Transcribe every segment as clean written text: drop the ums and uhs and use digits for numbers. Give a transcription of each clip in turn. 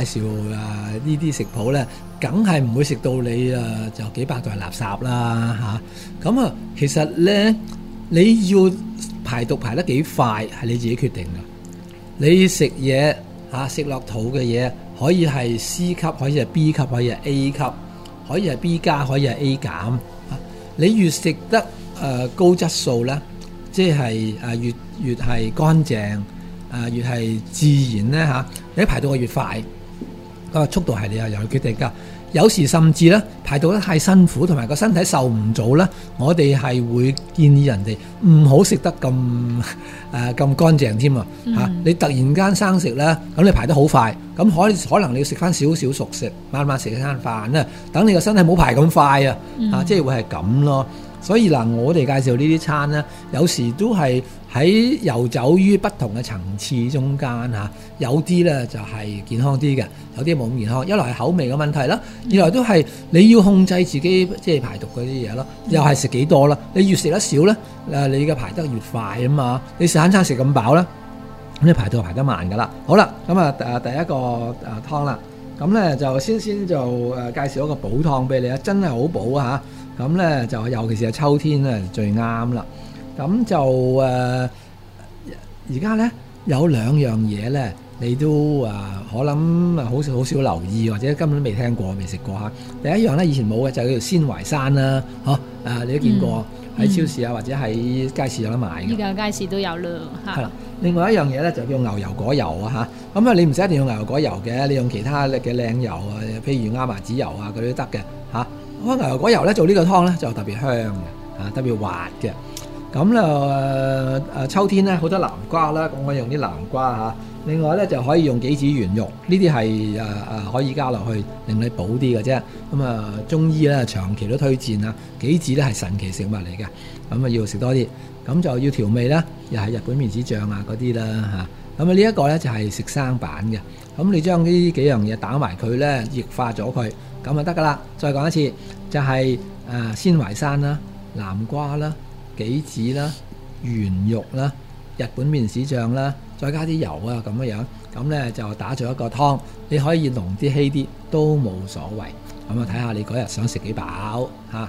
紹呢啲食譜咧，梗係唔會食到你就幾百袋垃圾啦嚇。咁其實咧你要排毒排得幾快係你自己決定㗎。你食嘢食落肚嘅嘢可以係 C 級，可以係 B 級，可以係 A 級，可以係 B 加，可以係 A 減。你越食得高質素咧，即係越係乾淨，越係自然咧嚇，你排毒越快，速度係你由決定㗎。有時甚至咧排毒得太辛苦，同埋個身體受唔到咧，我哋係會建議人哋唔好食得咁乾淨添啊！你突然間生食咧，咁你排得好快，咁可能你要食翻少少熟食，慢慢食一餐飯咧，等你個身體冇排咁快啊！即係會係咁咯。所以嗱，我哋介紹呢啲餐咧，有時都係喺遊走於不同嘅層次中間嚇，有啲咧就係健康啲嘅，有啲冇咁健康。一來係口味嘅問題啦，二來都係你要控制自己即係排毒嗰啲嘢咯，又係食幾多啦。你越食得少咧，你嘅排得越快啊嘛。你餐餐食咁飽咧，咁你排毒排得慢噶啦。好啦，咁第一個湯啦，咁咧就先就介紹一個補湯俾你啊，真係好補啊嚇！咁咧就尤其是係秋天咧最啱啦。咁就而家咧有兩樣嘢咧，你都可能好少留意，或者根本都未聽過、未食過嚇。第一樣咧以前冇嘅就叫做鮮淮山啦，你都見過喺超市或者喺街市有得買嘅。 依家街市都有啦嚇。係啦， 另外一樣嘢咧就叫牛油果油啊嚇。咁你唔使一定用牛油果油嘅，你用其他嘅靚油譬如亞麻籽油嗰啲都得嘅嚇。牛油果油咧做呢個湯咧就特別香嘅，特別滑嘅。咁咧秋天咧好多南瓜啦，咁我用啲南瓜嚇。另外咧就可以用杞子圓肉，呢啲係可以加落去令你補啲嘅啫。咁中醫咧長期都推薦啊，杞子咧係神奇食物嚟嘅，咁要食多啲。咁就要調味啦，又係日本麵子醬嗰啲啦嚇。咁呢一個咧就係食生版嘅。咁你將呢幾樣嘢打埋佢咧，液化咗佢。咁就得噶啦！再講一次，就係鮮淮山啦、南瓜啦、杞子啦、圓肉啦、日本麵豉醬啦，再加啲油咁樣，咁咧就打咗一個湯。你可以濃啲稀啲都冇所謂。咁睇下你嗰日想食幾飽嚇。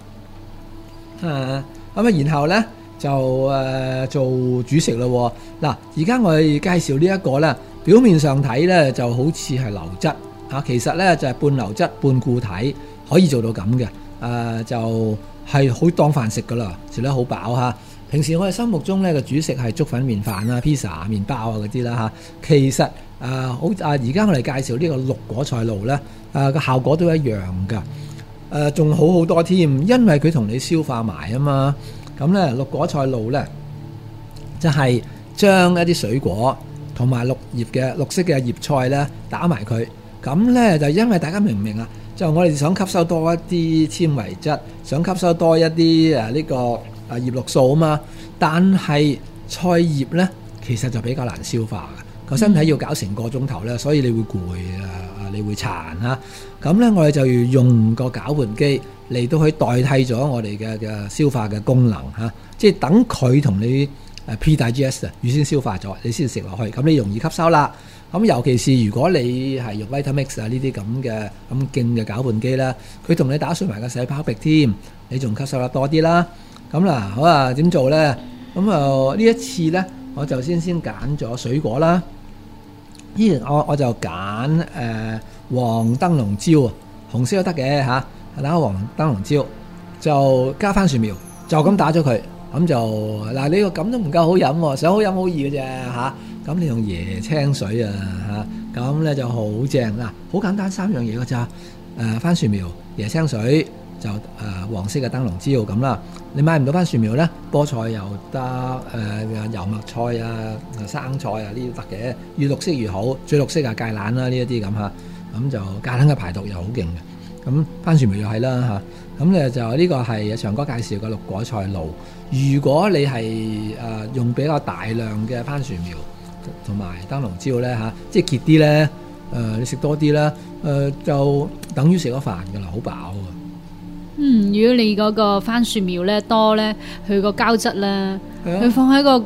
然後咧就做主食咯。嗱，而家我哋介紹呢一個咧，表面上睇咧就好似係流質。其實咧就係半流質半固體，可以做到咁嘅。就係好當飯食噶啦，食得好飽嚇。平時我哋心目中咧嘅主食係粥粉麵飯啦、披薩、麵包嗰啲啦嚇。其實而家我哋介紹呢個綠果菜露咧，個效果都一樣噶。仲好好多添，因為佢同你消化埋啊嘛。咁咧綠果菜露咧，就係將一啲水果同埋綠色嘅葉菜咧打埋佢。咁咧就因為大家明唔明啊？就我哋想吸收多一啲纖維質，想吸收多一啲呢個葉綠素啊嘛。但係菜葉咧其實就比較難消化嘅，個身體要搞成個鐘頭咧，所以你會攰你會殘嚇。咁咧我哋就要用個攪拌機嚟到去代替咗我哋嘅消化嘅功能嚇，即係等佢同你pre-digest 預先消化咗，你先食落去，咁你容易吸收啦。咁尤其是如果你係用 Vitamix 呢啲咁勁嘅攪拌機啦，佢同你打碎埋個細胞壁添，你仲吸收得多啲啦。咁嗱，好啊，點做咧？咁呢一次咧，我就先揀咗水果啦。依然我就揀黃燈籠椒，紅色都得嘅嚇。打黃燈籠椒就加番薯苗，就咁打咗佢。咁就嗱，你個咁都唔夠好飲喎，想好飲好易嘅啫嚇。咁你用椰青水嚇，咁咧就好正嗱，好簡單3樣嘢㗎咋。番薯苗、椰青水就黃色嘅燈籠椒咁啦。你買唔到番薯苗咧，菠菜又得，油麥菜生菜呢啲得嘅，越綠色越好，最綠色芥蘭啦呢一啲咁嚇，咁就芥蘭嘅排毒又好勁嘅。咁番薯苗又係啦嚇，咁咧就呢個係長哥介紹嘅綠果菜露。如果你係用比較大量嘅番薯苗同埋燈籠椒咧嚇，即係結啲咧，你食多啲啦，就等於食咗飯噶啦，好飽啊！ 如果你嗰個番薯苗咧多咧，佢個膠質咧，佢放喺個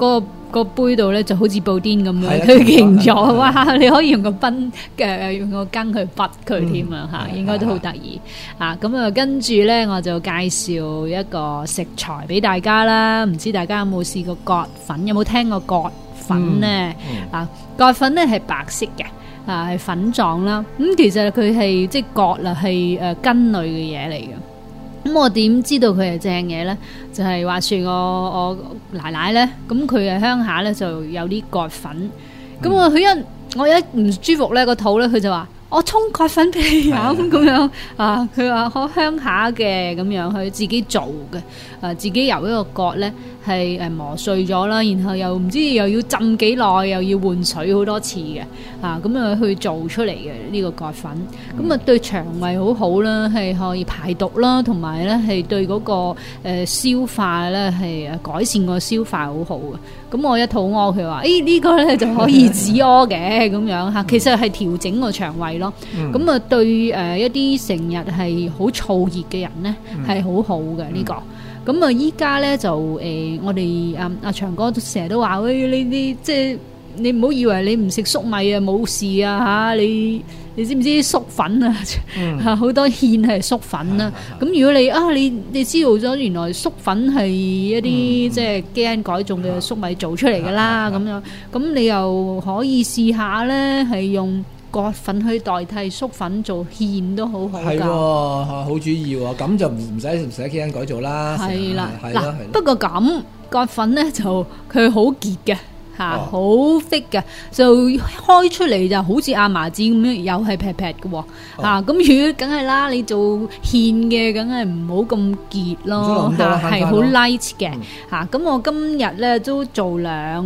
個杯度咧就好似布甸咁樣， 係啊佢勁咗，哇！你可以用個泵用個羹去拔佢添啊嚇，應該都好得意啊！咁啊，跟住咧我就介紹一個食材俾大家啦，唔知大家有冇試過葛粉？有冇聽過葛粉咧？啊，葛粉咧係白色嘅。啊，係粉狀啦，其實佢係即係葛啦，係根類嘅嘢嚟嘅。咁我點知道佢係正嘢咧？就係話說我奶奶咧，咁佢喺鄉下咧就有啲葛粉。咁我一唔舒服咧個肚咧，佢就話我沖葛粉俾你飲咁樣啊。佢話我鄉下嘅咁樣，佢自己做嘅，自己由一個葛咧係磨碎咗啦，然後又唔知又要浸幾耐，又要換水好多次嘅咁啊去做出嚟嘅呢個葛粉。咁啊對腸胃好好啦，係可以排毒啦，同埋咧係對嗰個消化咧係改善個消化好好嘅。咁我一肚屙，佢話呢個咧就可以止屙嘅咁樣嚇，其實係調整個腸胃咯。咁啊對一啲成日係好燥熱嘅人咧係好好嘅呢個。咁啊依家咧就我哋阿長哥都成日都話你即係你唔好以為你唔食粟米啊冇事啊嚇，你知唔知粟粉啊好多芡係粟粉啦。咁如果你知道咗原來粟粉係一啲即係基因改種嘅粟米做出嚟㗎啦，咁樣咁你又可以試下咧，係用葛粉去代替粟粉做芡都好好㗎。係喎，好主意喎，咁就唔使基因改造啦。 係啦， 嗱， 不過咁葛粉咧就佢好結嘅。好 thick 嘅，就開出嚟就好似亞麻籽咁樣，又係劈劈嘅喎。咁如果梗係啦，你做芡嘅，梗係唔好咁結咯，係好 light 嘅。咁我今日咧都做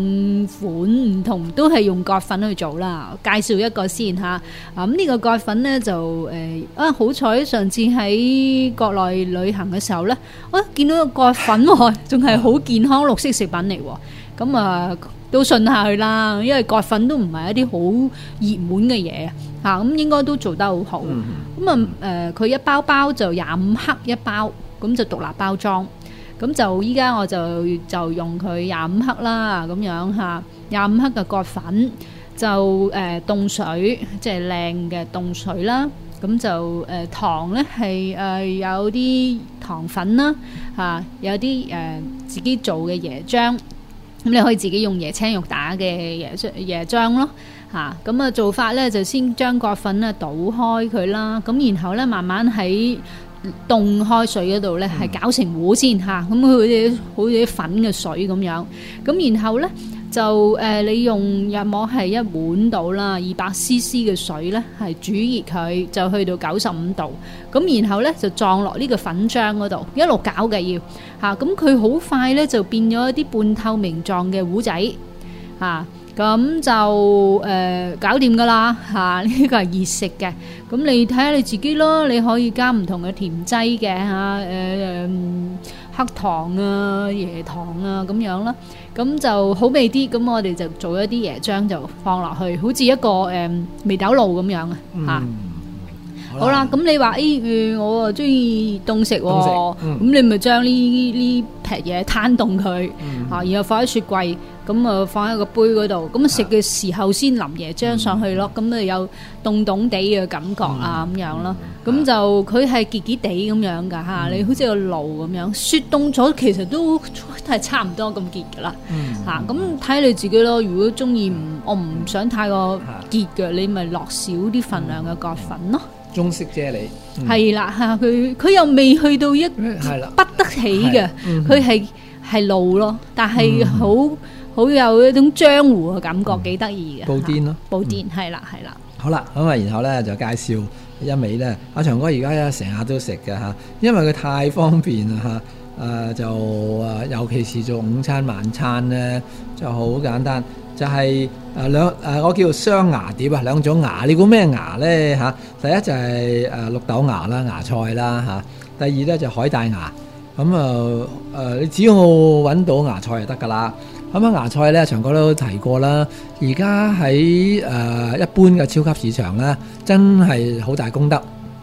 2款唔同，都係用葛粉去做啦。介紹一個先嚇。咁呢個葛粉咧就好彩上次喺國內旅行嘅時候咧，我見到個葛粉喎，仲係好健康綠色食品嚟喎。咁啊〜都信下佢啦，因為葛粉都唔係一啲好熱門嘅嘢咁應該都做得好好。咁佢一包包就25克一包，咁就獨立包裝。咁就依家我就用佢25克啦，咁樣25克嘅葛粉就凍水，即係靚嘅凍水啦。咁就糖咧係有啲糖粉啦，有啲自己做嘅椰漿。咁你可以自己用椰青肉打嘅椰漿咯，咁做法咧就先將葛粉咧倒開佢啦，咁然後咧慢慢喺凍開水嗰度咧係攪成糊先咁佢好似啲粉嘅水咁樣，咁然後咧就你用約莫係1碗到啦，200cc 嘅水咧係煮熱佢，就去到95度，咁然後咧就撞落呢個粉漿嗰度，一路攪嘅要咁佢好快咧就變咗一啲半透明狀嘅糊仔咁就搞掂噶啦呢個係熱食嘅，咁你睇下你自己咯，你可以加唔同嘅甜劑嘅黑糖啊、椰糖啊咁樣啦，咁就好味啲。咁我哋就做一啲椰漿就放落去，好似一個味豆露咁樣好啦，咁你話我啊中意凍食喎，咁你咪將呢劈嘢攤凍佢然後放喺雪櫃，咁啊放喺個杯嗰度，咁食嘅時候先淋椰漿上去咯，咁啊有凍凍地嘅感覺咁樣咯，咁就佢係結結地咁樣噶你好似個露咁樣，雪凍咗其實都係差唔多咁結噶啦咁睇你自己咯。如果中意我唔想太過結嘅，你咪落少啲份量嘅葛粉咯。 中式啫喱係啦佢又未去到一不得起嘅，佢係露咯，但係好有一種漿糊嘅感覺，幾得意嘅。 布甸咯， 布甸係啦。 好啦，咁然後咧就介紹一味咧，阿長哥而家成日都食嘅因為佢太方便啦尤其是做午餐晚餐咧就好簡單。就係我叫雙芽碟兩種芽，你估咩芽咧第一就係綠豆芽啦、芽菜啦第二咧就海帶芽。咁你只要揾到芽菜就得噶啦。咁芽菜咧，長哥都提過啦。而家喺一般嘅超級市場咧，真係好大功德。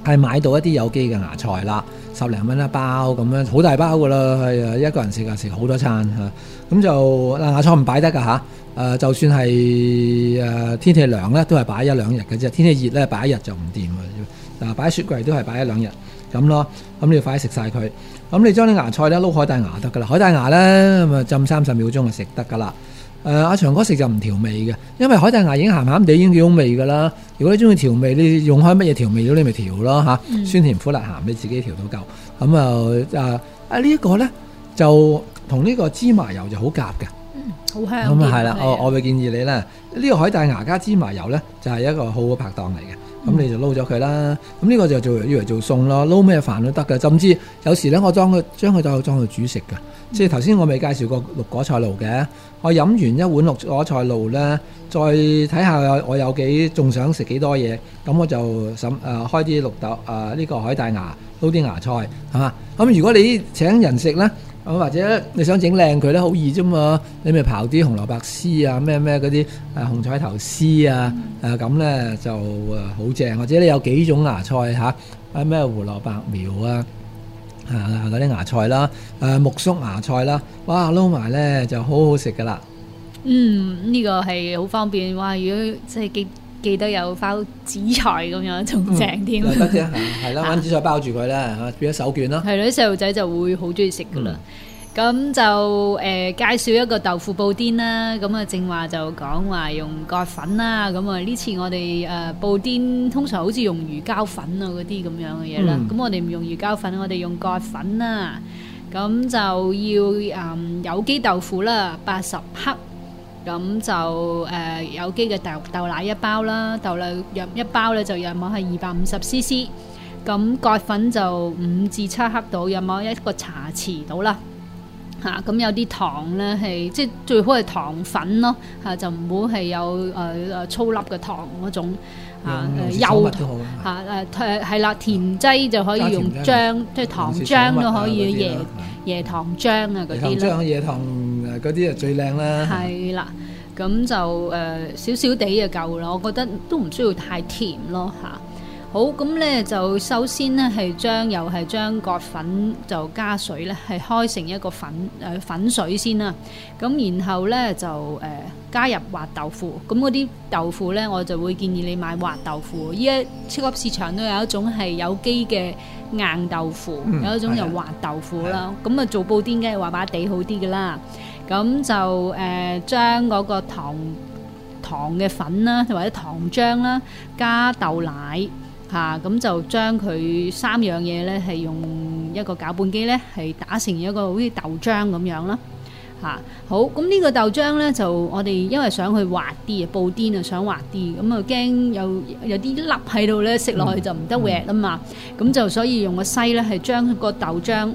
係買到一啲有機嘅芽菜啦，10零蚊一包咁樣，好大包噶啦，係啊，一個人食好多餐嚇。咁就芽菜唔擺得㗎嚇，就算係天氣涼咧，都係擺1兩日嘅啫。天氣熱咧，擺1日就唔掂啊！擺雪櫃都係擺1兩日咁咯。咁你要快啲食晒佢。咁你將啲芽菜咧撈海帶芽得㗎啦，海帶芽咧咁啊浸30秒鐘就食得㗎啦。阿長哥食就唔調味嘅，因為海帶芽已經鹹鹹地已經幾好味㗎啦。如果你中意調味，你用開乜嘢調味料你咪調咯嚇，酸甜苦辣鹹你自己調到夠。咁呢一個咧就同呢個芝麻油就好夾嘅。 好香。 咁係啦，我會建議你咧，呢個海帶芽加芝麻油咧就係一個好嘅拍檔嚟嘅。咁你就撈咗佢啦。咁呢個就以為做餸咯，撈咩飯都得嘅。甚至有時咧，我將佢裝去煮食嘅。即係頭先我未介紹過綠果菜露嘅，我飲完一碗綠果菜露咧，再睇下我有幾仲想食幾多嘢，咁我就開啲綠豆呢個海帶芽撈啲芽菜係嘛。咁如果你請人食咧，或者你想整靚佢咧，好易啫嘛。你咪刨啲紅蘿蔔絲啊，咩嗰啲紅彩頭絲啊，咁咧就好正。或者你有幾種芽菜嚇，咩胡蘿蔔苗啊。嗰啲芽菜啦，木薯芽菜啦，哇撈埋咧就好好食噶啦。 呢個係好方便。哇！如果即係記得有包紫菜咁樣，仲正添。 得啫，係啦，揾紫菜包住佢啦，變咗手卷咯。 係咯，啲細路仔就會好中意食噶啦。咁就介紹一個豆腐布甸啦。咁啊，正話就講話用葛粉啦。咁啊，呢次我哋布甸通常好似用魚膠粉啊嗰啲咁樣嘅嘢啦。咁我哋唔用魚膠粉，我哋用葛粉啦。咁就要有機豆腐啦，80克。咁就有機嘅豆奶1包啦，豆奶約1包咧就約莫係250 cc。咁葛粉就5至7克到，約莫1個茶匙到啦。咁有啲糖咧係即係最好係糖粉咯，就唔好係有粗粒嘅糖嗰種幼糖係啦，甜劑就可以用漿，即係糖漿都可以，椰糖漿啊嗰啲啦。 椰糖嗰啲啊最靚啦。係啦，咁就少少地就夠啦，我覺得都唔需要太甜咯嚇。好，咁咧就首先咧係將葛粉就加水咧，係開成一個粉水先啦。咁然後咧就加入滑豆腐。咁嗰啲豆腐咧，我就會建議你買滑豆腐。依家超級市場都有一種係有機嘅硬豆腐，有一種就滑豆腐啦。咁啊做布甸梗係滑滑地好啲噶啦。咁就將嗰個糖嘅粉啦，或者糖漿啦，加豆奶。咁就將佢3樣嘢咧，係用一個攪拌機咧，係打成一個好似豆漿咁樣啦。好，咁呢個豆漿咧就我哋因為想去滑啲布甸啊，想滑啲，咁啊驚有啲粒喺度咧，食落去就唔得滑啊嘛。咁就所以用個篩咧，係將個豆漿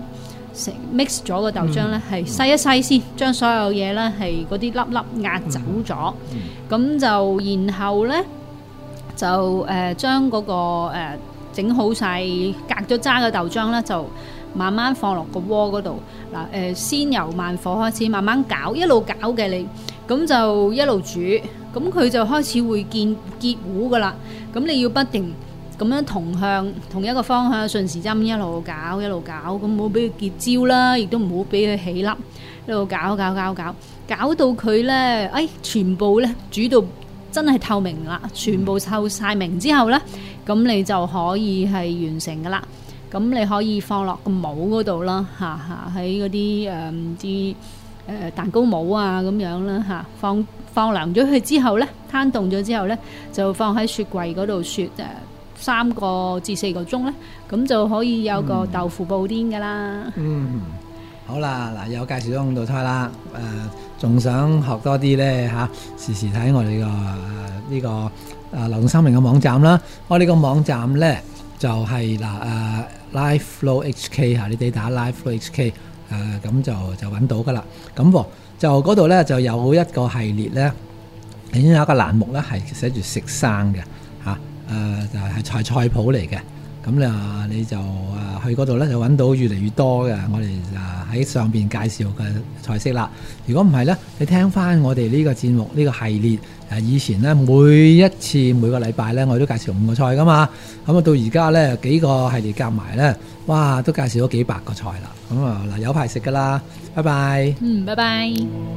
mix 咗個豆漿咧，係篩一篩先，將所有嘢咧係嗰啲粒粒壓走咗。咁就然後咧。就將嗰個整好晒隔咗渣嘅豆漿咧，就慢慢放落個鍋嗰度。先由慢火開始，慢慢攪，一路攪嘅你，咁就一路煮，咁佢就開始會結糊噶啦。咁你要不停咁樣同一個方向順時針一路攪，咁唔好俾佢結焦啦，亦都唔好俾佢起粒，一路攪到佢咧，全部咧煮到真係透明啦，全部透晒明之後呢，咁你就可以係完成噶啦。咁你可以放落個模嗰度啦，喺嗰啲蛋糕模啊咁樣啦，放涼咗佢之後呢，攤凍咗之後呢，就放喺雪櫃嗰度雪3個至4個鐘呢，咁就可以有個豆腐布甸噶啦。 好啦，嗱有介紹咗5道菜啦，仲想學多啲呢，時時睇我哋呢個流動生命嘅網站啦。我哋個網站呢就係Life Flow HK 你哋打 Life Flow HK 咁就揾到噶啦。咁就嗰度呢就有一個系列呢，已經有一個欄目呢係寫住食生嘅就係菜譜嚟嘅。 咁啊你就去嗰度咧就揾到越嚟越多嘅我哋喺上邊介紹嘅菜式啦。如果唔係咧，你聽翻我哋呢個節目呢個系列以前咧每個禮拜咧我都介紹5個菜噶嘛，咁啊到而家咧幾個系列夾埋咧，哇都介紹咗幾百個菜啦。咁啊嗱有排食噶啦，拜拜。 拜拜。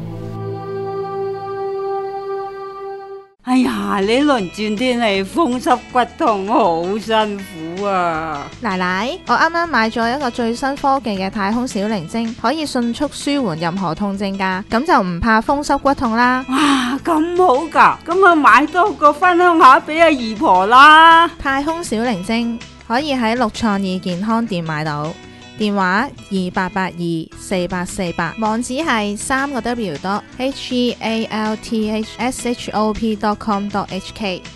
哎呀，呢輪轉天氣風濕骨痛，好辛苦啊！ 奶奶，我啱啱買咗一個最新科技嘅太空小靈精，可以迅速舒緩任何痛症㗎，咁就唔怕風濕骨痛啦。 哇，咁好㗎，咁啊買多個分享下俾阿姨婆啦。 太空小靈精可以喺六創意健康店買到，電話28824848，網址係3個W.healthshop.com.hk。